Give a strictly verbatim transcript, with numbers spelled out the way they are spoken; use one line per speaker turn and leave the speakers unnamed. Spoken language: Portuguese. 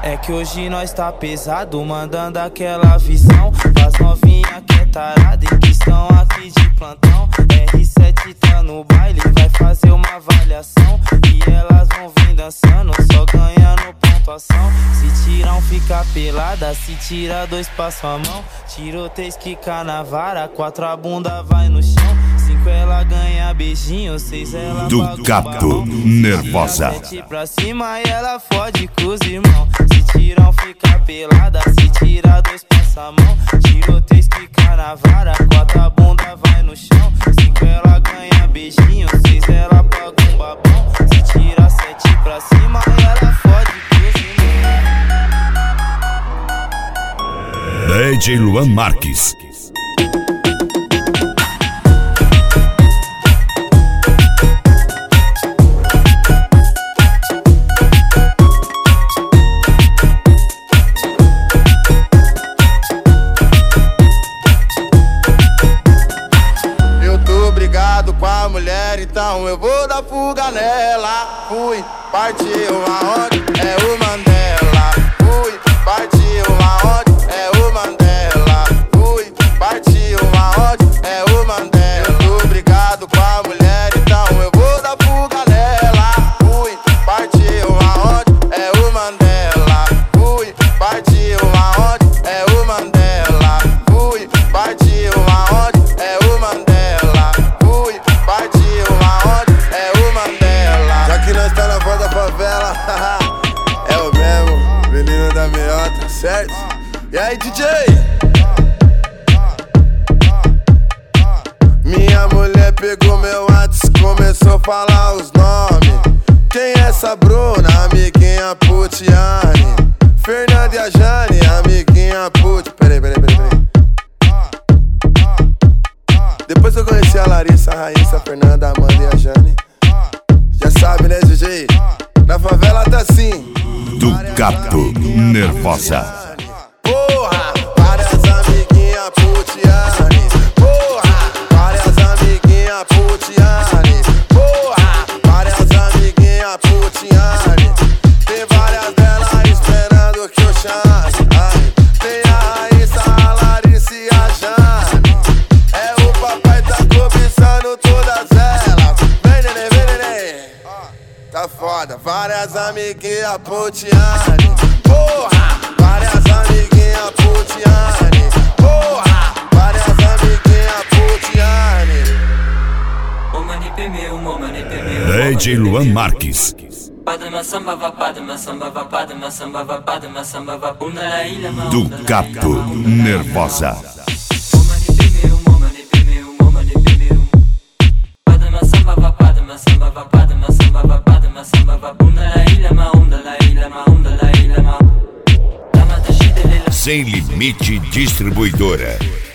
É que hoje nós tá pesado, mandando aquela visão. As novinha que é tarada e que estão aqui de plantão. R sete tá no baile, vai fazer uma avaliação. E elas vão vir dançando, só ganhando pontuação. Se tirar um fica pelada, se tira dois passa a mão. Tiroteio quica na vara, quatro a bunda vai no chão. Cinco ela ganha beijinho, seis ela
do gato nervosa.
Sete pra cima e ela fode com os irmãos. Se tirar um fica pelada, se tira dois passa a mão. Tiroteio quica na vara, quatro a bunda vai no chão. Cinco ela ganha beijinho, seis ela paga um babão. Se tira sete pra cima e ela fode com os irmãos.
D J Luan Marques.
Então eu vou dar fuga nela. Fui, partiu aonde? É o Mandela. Fui, partiu aonde? É o Mandela. Fui, partiu aonde? É o Mandela. Eu tô brigado com a mulher, então eu vou dar fuga nela. Fui, partiu aonde? É o Mandela. Fui, partiu aonde? É o Mandela. Fui, partiu aonde? É o Mandela. Fui, partiu aonde? É o Mandela. Já que nós tá na porta da favela, é o mesmo, menino da meiota, certo? E aí, D J? Minha mulher pegou meu WhatsApp, começou a falar os nomes. Quem é essa Bruna? Amiguinha Putiane. Fernanda e a Jane, amiguinha Put. Peraí, peraí, peraí, peraí. Depois que eu conheci a Larissa, a Raíssa, a Fernanda, a Amanda e a Jane, já sabe, né, D J? Na favela tá assim.
Do gato nervosa.
Porra, várias amiguinha Putiane. Porra, várias amiguinha Putiane. Porra, várias amiguinha Putiane. Tem várias delas esperando que eu chame. Ai, tem a Raíssa, a Larissa e a Jane. É o papai tá cobiçando todas elas. Vem, neném, vem, neném. Tá foda, várias amiguinha Putiane. Porra, várias amiguinha Putiane. Porra, várias amiguinha Putiane.
D J Luan Marques. Do gato nervosa. Sem Limite Distribuidora.